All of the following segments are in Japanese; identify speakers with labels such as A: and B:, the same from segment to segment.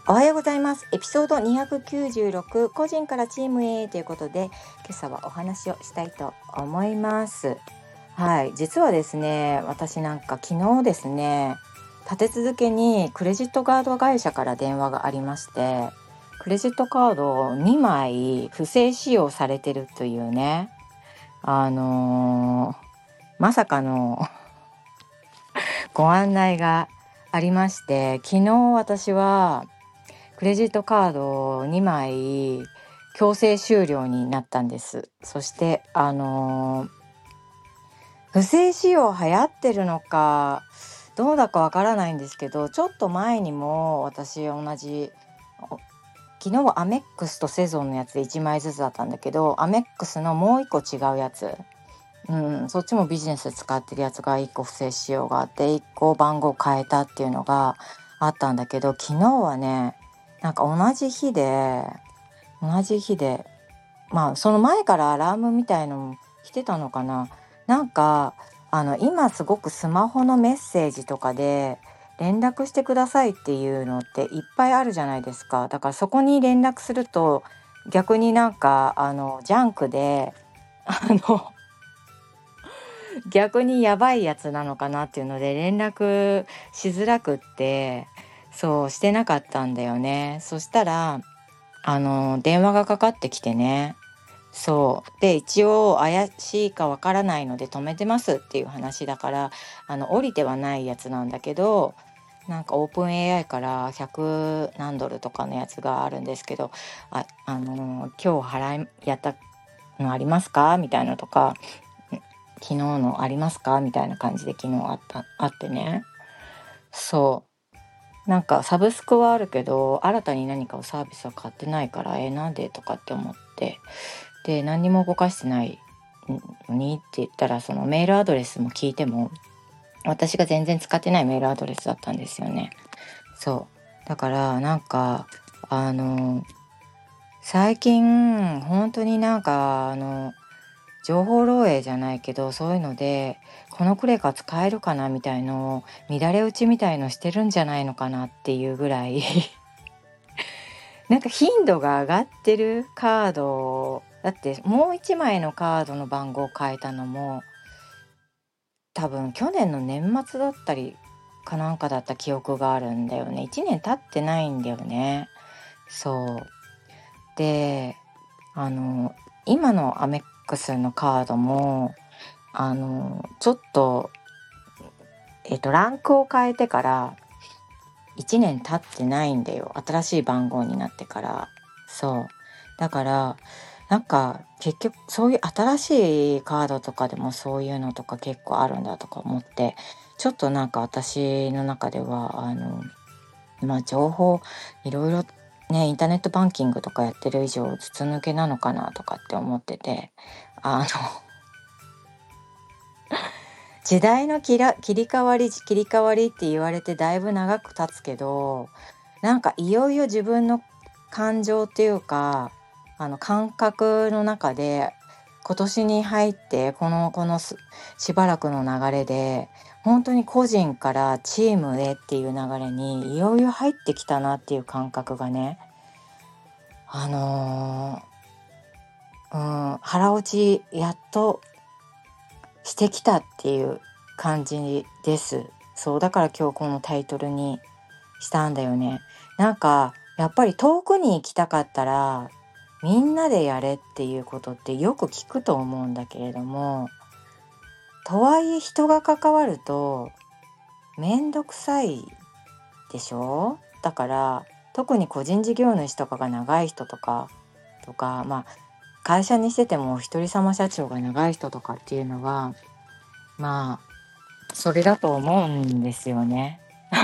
A: おはようございます。エピソード296、個人からチームへということで、今朝はお話をしたいと思います。はい、実はですね、私昨日ですね、立て続けにクレジットカード会社から電話がありまして、クレジットカードを2枚不正使用されてるというね、まさかのご案内がありまして、昨日私はクレジットカードを2枚強制終了になったんです。そして不正使用流行ってるのかどうだかわからないんですけど、ちょっと前にも私同じ昨日はアメックスとセゾンのやつで1枚ずつだったんだけど、アメックスのもう1個違うやつ、そっちもビジネスで使ってるやつが1個不正使用があって1個番号変えたっていうのがあったんだけど、昨日はね同じ日でその前からアラームみたいのも来てたのかな。今すごくスマホのメッセージとかで連絡してくださいっていうのっていっぱいあるじゃないですか。だからそこに連絡すると逆にジャンクでの逆にやばいやつなのかなっていうので連絡しづらくって、そうしてなかったんだよね。そしたら電話がかかってきてね。そうで、一応怪しいかわからないので止めてますっていう話だから、降りてはないやつなんだけど、オープン AI から100何ドルとかのやつがあるんですけど、今日やったのありますかみたいなとか、昨日のありますかみたいな感じで昨日あってね。そうサブスクはあるけど新たに何かをサービスは買ってないからなんでとかって思って、で何にも動かしてないのにって言ったら、そのメールアドレスも聞いても私が全然使ってないメールアドレスだったんですよね。そうだから最近本当に情報漏洩じゃないけど、そういうのでこのクレカ使えるかなみたいのを乱れ打ちみたいのしてるんじゃないのかなっていうぐらい頻度が上がってるカードだって、もう1枚のカードの番号を変えたのも多分去年の年末だったりかなんかだった記憶があるんだよね。1年経ってないんだよね。そうで今のアメックスのカードもちょっとランクを変えてから1年経ってないんだよ、新しい番号になってから。そうだから結局そういう新しいカードとかでもそういうのとか結構あるんだとか思って、ちょっと私の中では情報いろいろね、インターネットバンキングとかやってる以上筒抜けなのかなとかって思ってて、時代の切り替わりって言われてだいぶ長く経つけど、いよいよ自分の感情っていうか感覚の中で今年に入ってしばらくの流れで本当に個人からチームへっていう流れにいよいよ入ってきたなっていう感覚がね、腹落ちやっとしてきたっていう感じです。そうだから今日このタイトルにしたんだよね。やっぱり遠くに行きたかったらみんなでやれっていうことってよく聞くと思うんだけれども、とはいえ人が関わるとめんどくさいでしょ。だから特に個人事業主とかが長い人とか会社にしててもお一人様社長が長い人とかっていうのはそれだと思うんですよね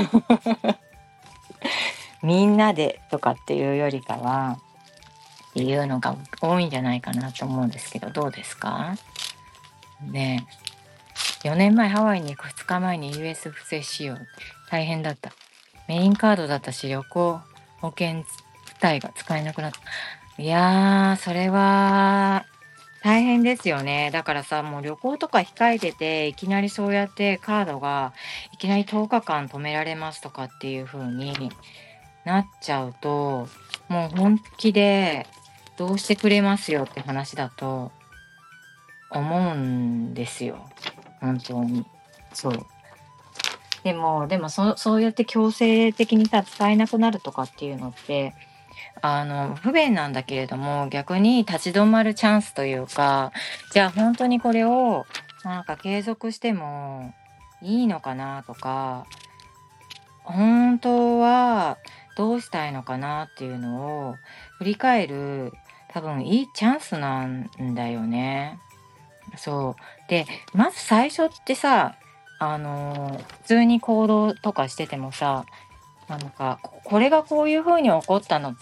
A: みんなでとかっていうよりかはっていうのが多いんじゃないかなと思うんですけど、どうですかね。4年前ハワイに行く2日前に US 不正使用大変だった。メインカードだったし旅行保険帯が使えなくなった。いやーそれは大変ですよね。だからさ、もう旅行とか控えてていきなりそうやってカードがいきなり10日間止められますとかっていう風になっちゃうと、もう本気でどうしてくれますよって話だと思うんですよ。本当に。そう。でもそうやって強制的にさ、使えなくなるとかっていうのって、不便なんだけれども、逆に立ち止まるチャンスというか、じゃあ本当にこれをなんか継続してもいいのかなとか、本当はどうしたいのかなっていうのを振り返る、多分いいチャンスなんだよね。そう。で、まず最初ってさ、普通に行動とかしててもさ、なんか、これがこういう風に起こったのって、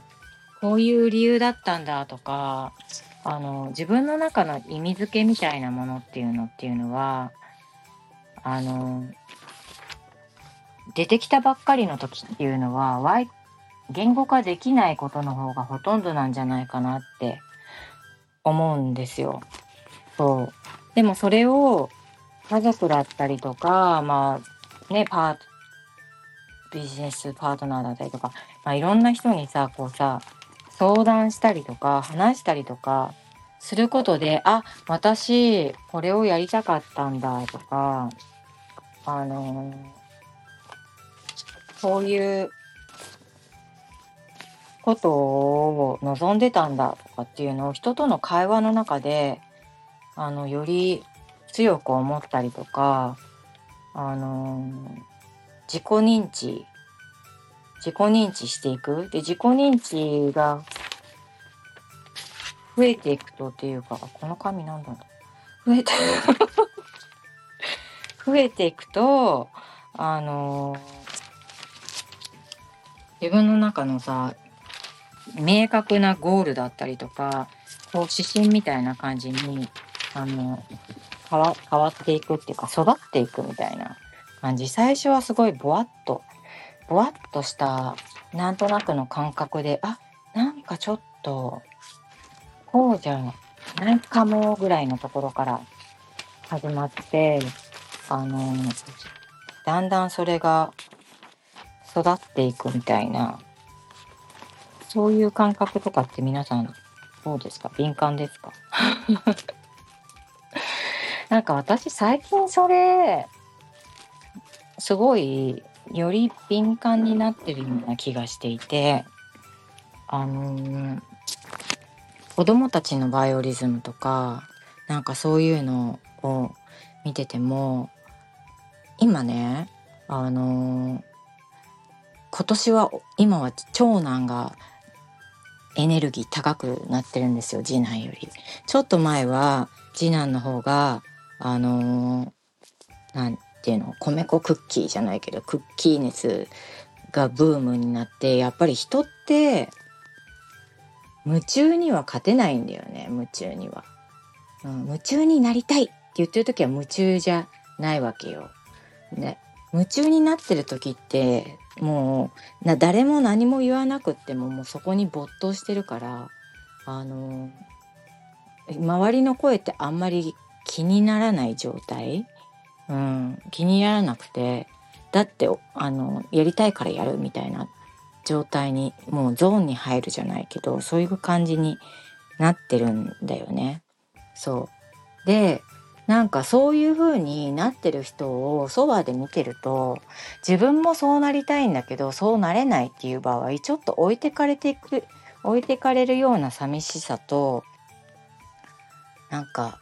A: こういう理由だったんだとか、自分の中の意味付けみたいなものっていうのは、あの、出てきたばっかりの時っていうのは、言語化できないことの方がほとんどなんじゃないかなって思うんですよ。そう。でもそれを家族だったりとか、まあね、ビジネスパートナーだったりとか、いろんな人にさ、こうさ、相談したりとか、話したりとか、することで、あ、私、これをやりたかったんだとか、あのそういうことを望んでたんだとかっていうのを人との会話の中で、より強く思ったりとか、あの自己認知自己認知していく。で、自己認知が増えていくとっていうか、この紙なんだろう。増えていくと、あの自分の中のさ、明確なゴールだったりとか、こう指針みたいな感じに、あの、変わっていくっていうか、育っていくみたいな感じ。最初はすごいぼわっとした、なんとなくの感覚で、あ、なんかちょっと、こうじゃないかもぐらいのところから始まって、あの、だんだんそれが育っていくみたいな、そういう感覚とかって皆さんどうですか？敏感ですか？なんか私最近それ、すごいより敏感になってるような気がしていて、あの、子供たちのバイオリズムとか、なんかそういうのを見てても、今ね、あの、今は長男がエネルギー高くなってるんですよ、次男より。ちょっと前は次男の方が、なんていうの、米粉クッキーじゃないけど、クッキー熱がブームになって、やっぱり人って夢中には勝てないんだよね、夢中には。夢中になりたいって言ってる時は夢中じゃないわけよ。ね、夢中になってる時ってもう誰も何も言わなくってももうそこに没頭してるから、周りの声ってあんまり気にならない状態、気にならなくて、だってやりたいからやるみたいな状態にもうゾーンに入るじゃないけど、そういう感じになってるんだよね。そうで、なんかそういう風になってる人をそばで見てると、自分もそうなりたいんだけどそうなれないっていう場合、ちょっと置いてかれるような寂しさと、なんか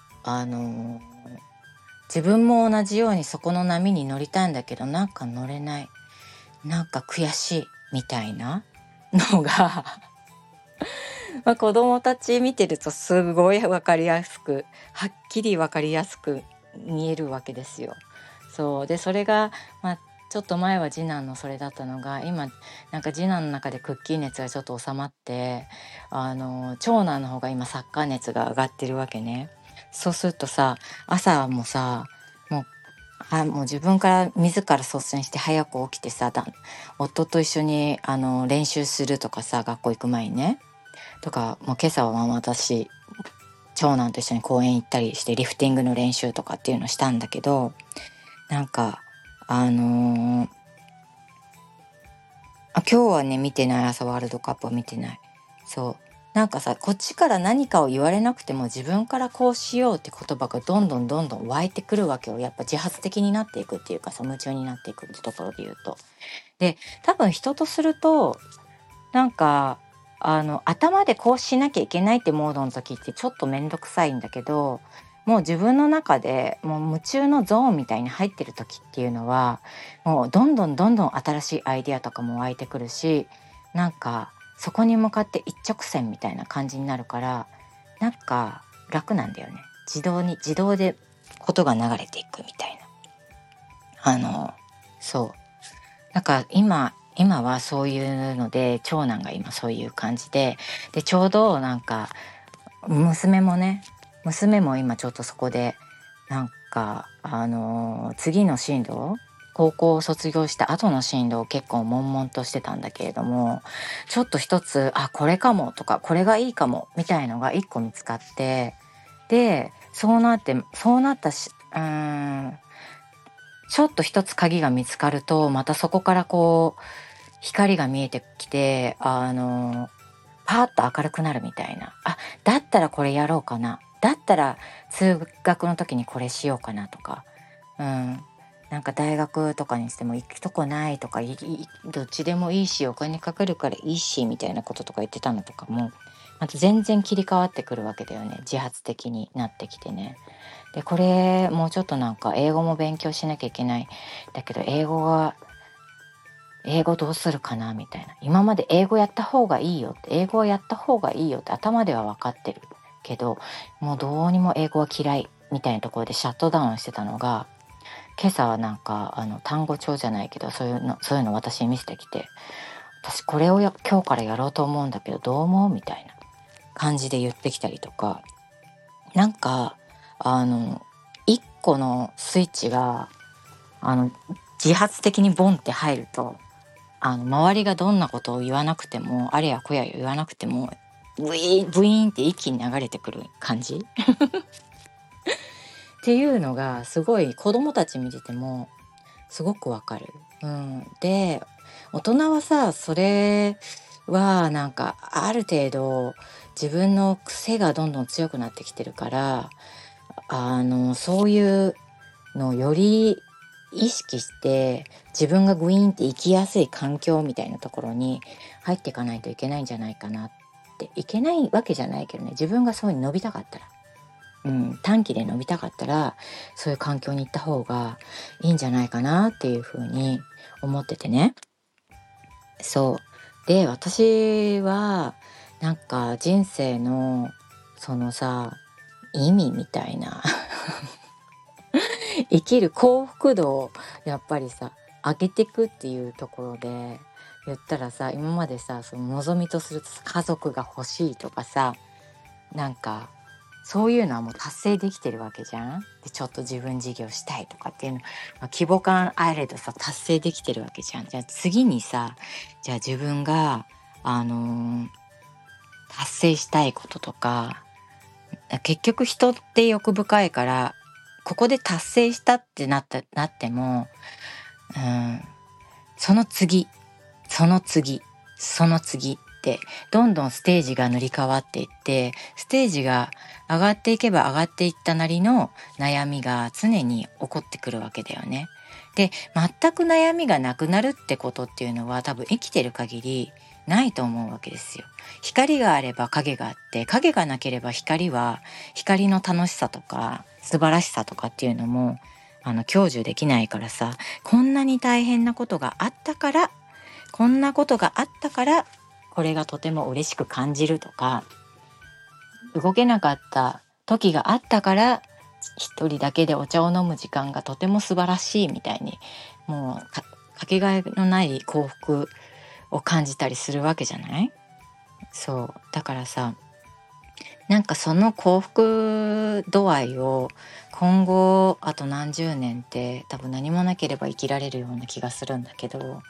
A: 自分も同じようにそこの波に乗りたいんだけどなんか乗れない、なんか悔しいみたいなのが子供たち見てるとすごい分かりやすく、はっきり分かりやすく見えるわけですよ。そうで、それが、ちょっと前は次男のそれだったのが、今なんか次男の中でクッキー熱がちょっと収まって、長男の方が今サッカー熱が上がってるわけね。そうするとさ、朝もさ、もう自分から自ら率先して早く起きてさ、夫と一緒に練習するとかさ、学校行く前にね、とか、もう今朝は私長男と一緒に公園行ったりしてリフティングの練習とかっていうのをしたんだけど、なんかあのー今日はね見てない。朝ワールドカップは見てない。そうなんかさ、こっちから何かを言われなくても自分からこうしようって言葉がどんどん湧いてくるわけよ。やっぱ自発的になっていくっていうかさ、夢中になっていくってところで言うと。で多分人とするとなんか頭でこうしなきゃいけないってモードの時ってちょっとめんどくさいんだけど、もう自分の中でもう夢中のゾーンみたいに入ってる時っていうのはもうどんどん新しいアイディアとかも湧いてくるし、なんかそこに向かって一直線みたいな感じになるから、なんか楽なんだよね。自動でことが流れていくみたいな。そうなんか今はそういうので、長男が今そういう感じで、ちょうどなんか娘も今ちょっとそこでなんか次の進路、高校を卒業した後の進路を結構悶々としてたんだけれども、ちょっと一つこれかもとかこれがいいかもみたいのが一個見つかって、でそうなったし、ちょっと一つ鍵が見つかるとまたそこからこう光が見えてきて、パーッと明るくなるみたいな。だったらこれやろうかな、だったら通学の時にこれしようかなとか、なんか大学とかにしても行くとこないとか、どっちでもいいしお金かかるからいいしみたいなこととか言ってたのとかもまた全然切り替わってくるわけだよね。自発的になってきてね。でこれもうちょっとなんか英語も勉強しなきゃいけない。だけど英語どうするかなみたいな。今まで英語やった方がいいよって、英語はやった方がいいよって頭では分かってるけど、もうどうにも英語は嫌いみたいなところでシャットダウンしてたのが、今朝はなんか単語帳じゃないけどそういうの私に見せてきて、私これを今日からやろうと思うんだけどどう思うみたいな感じで言ってきたりとか、なんか一個のスイッチが自発的にボンって入ると、周りがどんなことを言わなくても、あれやこや言わなくてもブイーンって一気に流れてくる感じっていうのがすごい子供たち見ててもすごくわかる。で大人はさ、それはなんかある程度自分の癖がどんどん強くなってきてるから、そういうのをより意識して自分がグイーンって生きやすい環境みたいなところに入っていかないといけないんじゃないかなって。いけないわけじゃないけどね、自分がそういうに伸びたかったら、短期で伸びたかったらそういう環境に行った方がいいんじゃないかなっていうふうに思っててね。そうで、私はなんか人生のそのさ意味みたいな生きる幸福度をやっぱりさ上げていくっていうところで言ったらさ、今までさその望みとする家族が欲しいとかさ、なんかそういうのはもう達成できてるわけじゃん。でちょっと自分事業したいとかっていうの、規模感あれどさ達成できてるわけじゃん。じゃあ次にさ、じゃあ自分が達成したいこととか、結局人って欲深いから、ここで達成したってなっても、その次ってどんどんステージが塗り替わっていって、ステージが上がっていけば上がっていったなりの悩みが常に起こってくるわけだよね。で全く悩みがなくなるってことっていうのは多分生きてる限りないと思うわけですよ。光があれば影があって、影がなければ光の楽しさとか素晴らしさとかっていうのも享受できないからさ、こんなに大変なことがあったから、こんなことがあったからこれがとても嬉しく感じるとか、動けなかった時があったから一人だけでお茶を飲む時間がとても素晴らしいみたいに、もうかけがえのない幸福を感じたりするわけじゃない。そうだからさ、なんかその幸福度合いを今後あと何十年って多分何もなければ生きられるような気がするんだけど、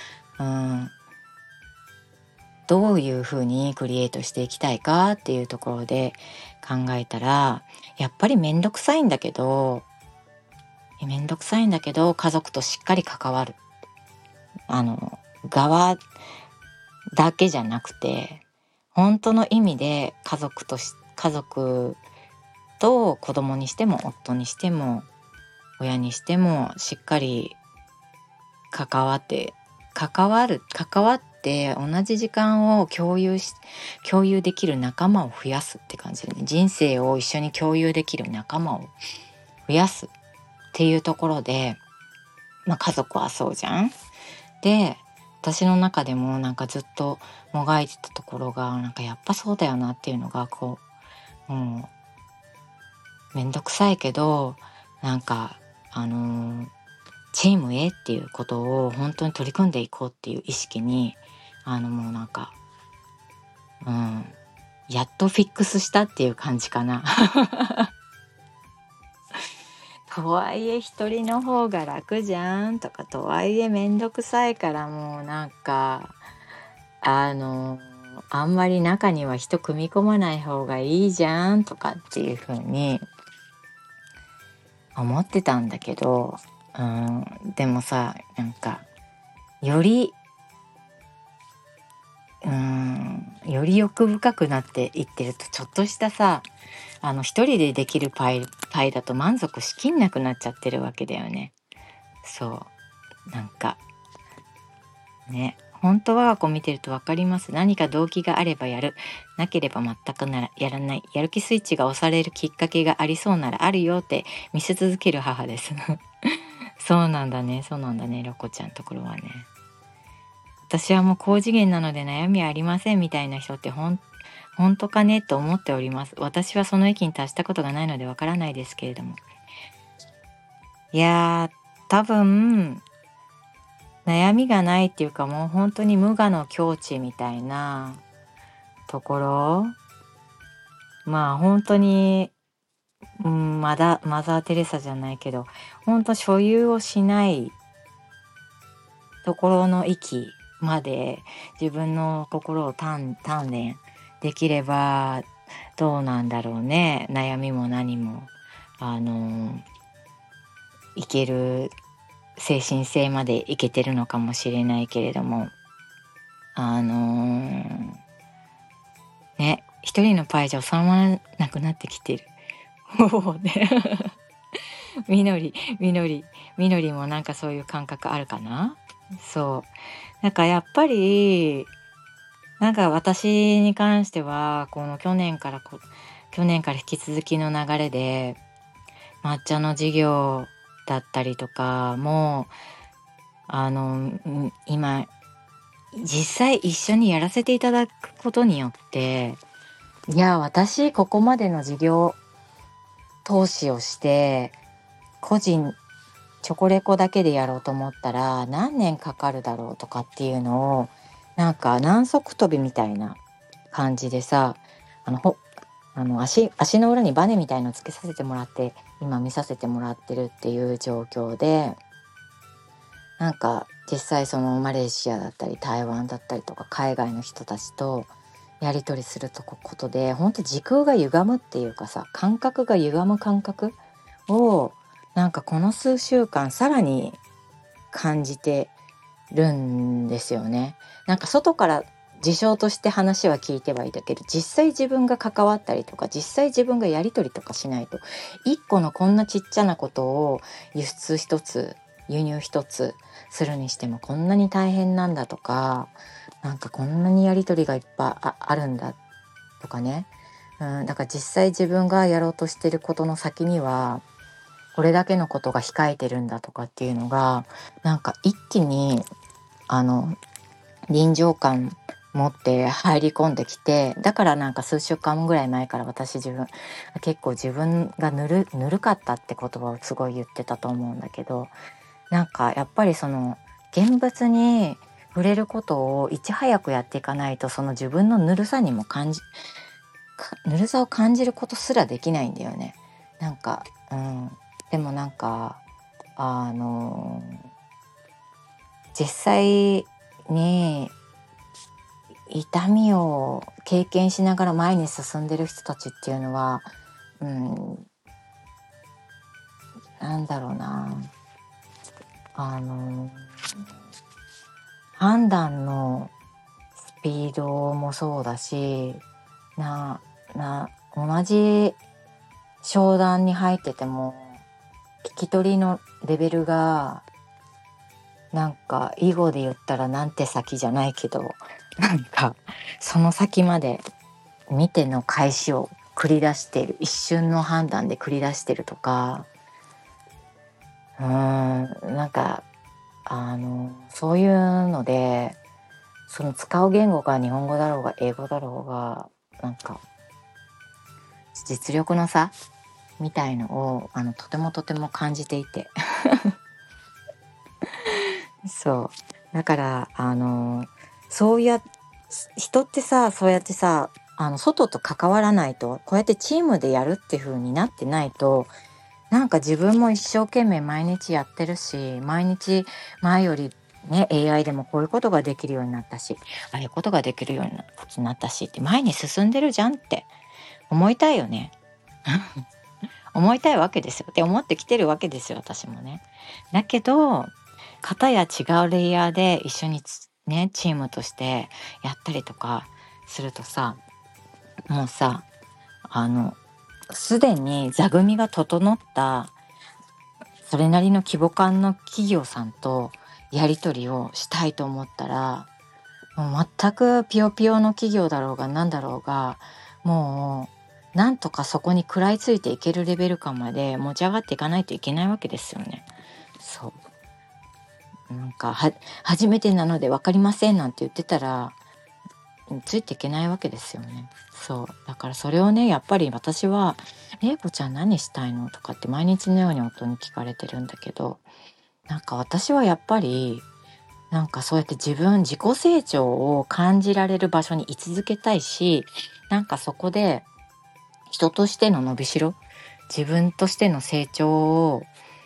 A: どういうふうにクリエイトしていきたいかっていうところで考えたら、やっぱりめんどくさいんだけど家族としっかり関わる。 側だけじゃなくて、本当の意味で家族と子供にしても夫にしても親にしてもしっかり関わって同じ時間を共有できる仲間を増やすって感じでね、人生を一緒に共有できる仲間を増やすっていうところで、家族はそうじゃん。で、私の中でもなんかずっともがいてたところがなんかやっぱそうだよなっていうのがもうめんどくさいけどなんかチーム A っていうことを本当に取り組んでいこうっていう意識にもうなんかやっとフィックスしたっていう感じかな。とはいえ一人の方が楽じゃんとか、とはいえめんどくさいからもうなんかあんまり中には人組み込まない方がいいじゃんとかっていう風に思ってたんだけど、でもさ、なんかよりより欲深くなっていってると、ちょっとしたさ一人でできるパイだと満足しきんなくなっちゃってるわけだよね。そうなんかね、本当は見てると分かります。何か動機があればやる、なければ全くならやらない、やる気スイッチが押されるきっかけがありそうならあるよって見せ続ける母です。そうなんだね、ロコちゃんのところはね。私はもう高次元なので悩みはありませんみたいな人って本当かねと思っております。私はその域に達したことがないのでわからないですけれども、いや多分悩みがないっていうか、もう本当に無我の境地みたいなところ、本当に、マザー・テレサじゃないけど本当所有をしないところの域まで自分の心を鍛錬できればどうなんだろうね。悩みも何もいける精神性までいけてるのかもしれないけれども、ね、一人のパイじゃ収まらなくなってきてる。もうねみのりもなんかそういう感覚あるかな。なんかやっぱりなんか私に関してはこの去年から引き続きの流れで抹茶の事業だったりとかも今実際一緒にやらせていただくことによって、いや私ここまでの事業投資をして個人チョコレコだけでやろうと思ったら何年かかるだろうとかっていうのをなんか何足跳びみたいな感じでさ、足の裏にバネみたいのつけさせてもらって今見させてもらってるっていう状況で、なんか実際そのマレーシアだったり台湾だったりとか海外の人たちとやり取りすることで本当時空が歪むっていうかさ、感覚が歪む感覚をなんかこの数週間さらに感じてるんですよね。なんか外から事象として話は聞いてはいたけど、実際自分が関わったりとか実際自分がやり取りとかしないと、一個のこんなちっちゃなことを輸出一つ輸入一つするにしてもこんなに大変なんだとか、なんかこんなにやり取りがいっぱい あるんだとかね、だから実際自分がやろうとしてることの先にはこれだけのことが控えてるんだとかっていうのがなんか一気に臨場感持って入り込んできて、だからなんか数週間ぐらい前から結構自分がぬるかったって言葉をすごい言ってたと思うんだけど、なんかやっぱりその現物に触れることをいち早くやっていかないと、その自分のぬるさを感じることすらできないんだよね。なんか、でもなんか実際に痛みを経験しながら前に進んでる人たちっていうのは、なんだろうな、 判断のスピードもそうだし、同じ商談に入ってても聞き取りのレベルがなんか囲碁で言ったらなんて先じゃないけど、なんかその先まで見ての返しを繰り出している、一瞬の判断で繰り出してるとか、なんかそういうので、その使う言語が日本語だろうが英語だろうが、なんか実力の差みたいのをとても感じていてそうだからそうや人ってさ、そうやってさ、外と関わらないと、こうやってチームでやるっていう風になってないと、なんか自分も一生懸命毎日やってるし、毎日前よりね AI でもこういうことができるようになったし、ああいうことができるようになったしって、前に進んでるじゃんって思いたいよね思いたいわけですよって思ってきてるわけですよ、私もね。だけど片や違うレイヤーで一緒にねチームとしてやったりとかするとさ、もうさすでに座組が整ったそれなりの規模感の企業さんとやり取りをしたいと思ったら、もう全くピヨピヨの企業だろうが何だろうが、もうなんとかそこに食らいついていけるレベル感まで持ち上がっていかないといけないわけですよね。なんか初めてなので分かりませんなんて言ってたらついていけないわけですよね。だからそれをね、やっぱり私は玲子ちゃん何したいのとかって毎日のように夫に聞かれてるんだけど、なんか私はやっぱりなんかそうやって自己成長を感じられる場所に居続けたいし、なんかそこで人としての伸びしろ、自分としての成長を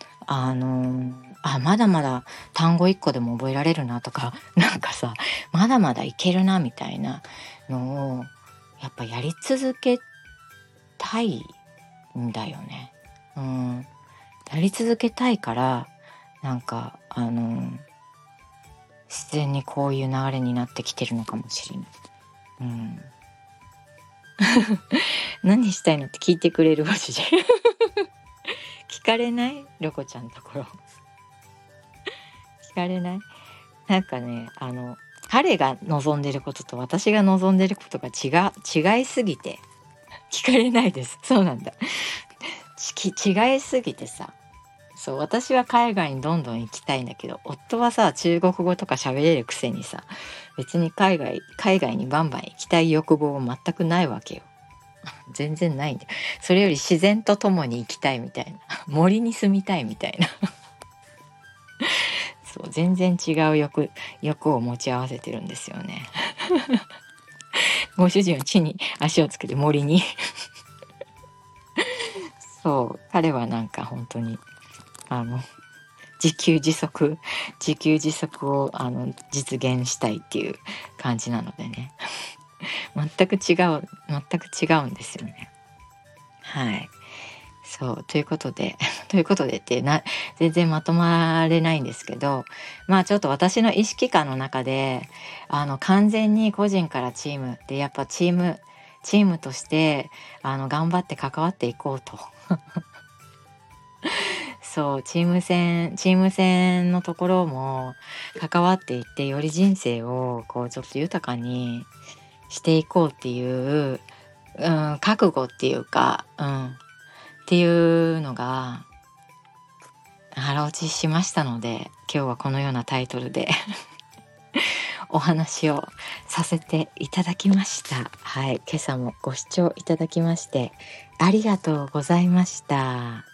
A: まだまだ単語1個でも覚えられるなとか、なんかさまだまだいけるなみたいなのをやっぱやり続けたいんだよね。やり続けたいから、なんか自然にこういう流れになってきてるのかもしれない。何したいのって聞いてくれるご主人聞かれない？ロコちゃんのところ聞かれない？なんかね、彼が望んでることと私が望んでることが違いすぎて聞かれないです。そうなんだ。違いすぎてさ、私は海外にどんどん行きたいんだけど、夫はさ中国語とか喋れるくせにさ、別に海外にバンバン行きたい欲望は全くないわけよ全然ないんだよ。それより自然と共に行きたいみたいな森に住みたいみたいな全然違う欲を持ち合わせてるんですよねご主人は地に足をつけて森に彼はなんか本当に自給自足を実現したいっていう感じなのでね全く違うんですよね。ということでって全然まとまれないんですけど、ちょっと私の意識下の中で完全に個人からチームで、やっぱチームとして頑張って関わっていこうとチーム戦のところも関わっていって、より人生をこうちょっと豊かにしていこうっていう、覚悟っていうか、っていうのが腹落ちしましたので、今日はこのようなタイトルでお話をさせていただきました。今朝もご視聴いただきましてありがとうございました。